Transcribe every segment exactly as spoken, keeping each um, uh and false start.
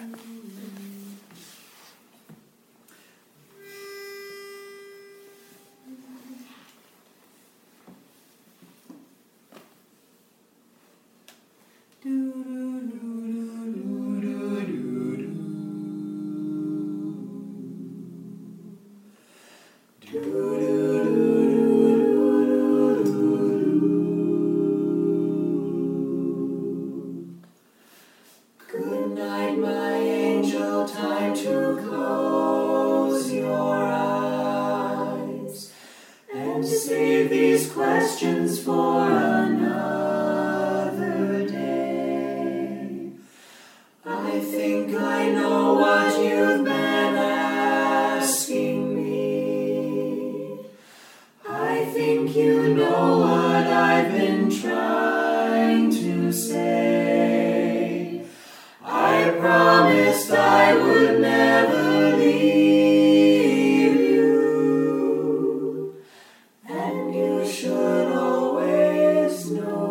Good night, my angel, time to close your eyes and save these questions for another day. I think I know what you've been asking me. I think you know what I've been trying to say. I promised I would never leave you, and you should always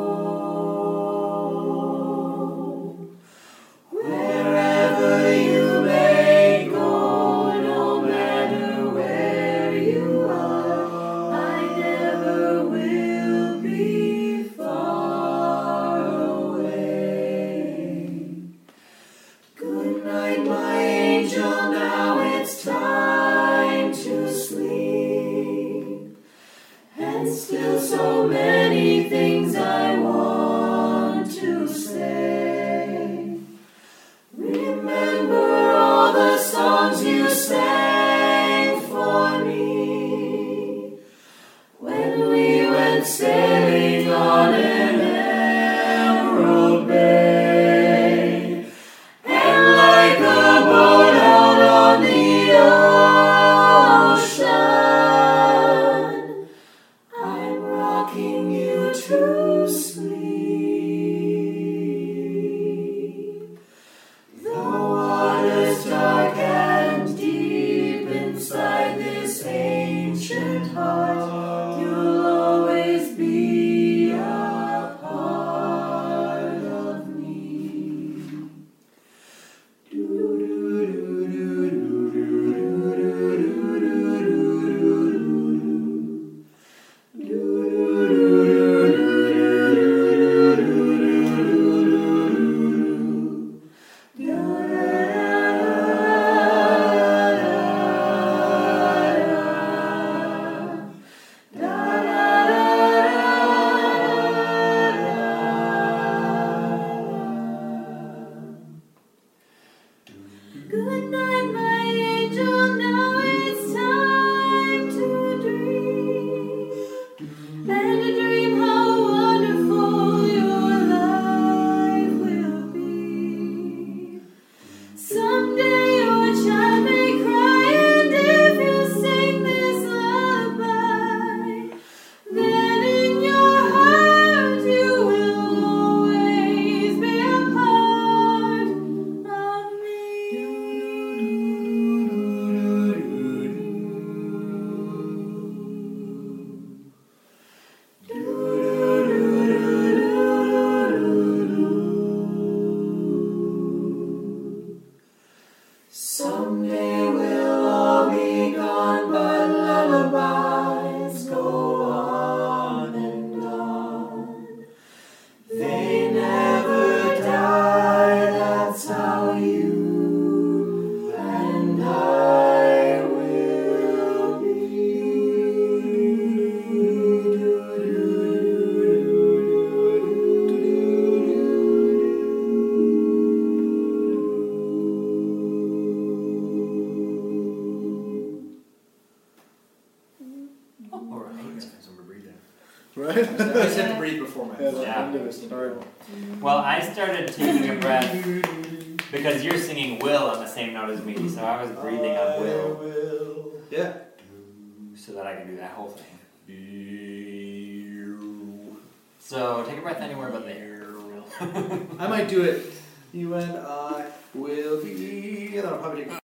know. Wherever you may go, no matter where you are, I never will be far away. Good night, my angel, now it's time to sleep. And still so many things I want to say. Remember all the songs you sang for me when we went sailing on an emerald bay. And like a boat out on the ocean, I'm rocking you to sleep. The water's dark and deep inside this ancient heart. You'll always be a part of me. Good night, my angel, now it's time to dream. And to dream how wonderful your life will be. Someday your child may cry, and if you sing this lullaby, then in your heart you will always be a part of me. Someday we'll all be gone, but lullabies go on and on. They never die, that's how you and I will be. All right. Right? I just have to breathe before my. Yeah, Yeah. I'm gonna start. Well, I started taking a breath because you're singing Will on the same note as me, so I was breathing on Will Yeah. so that I can do that whole thing. So take a breath anywhere but there, Will. I might do it. You and I will be. And I'll probably take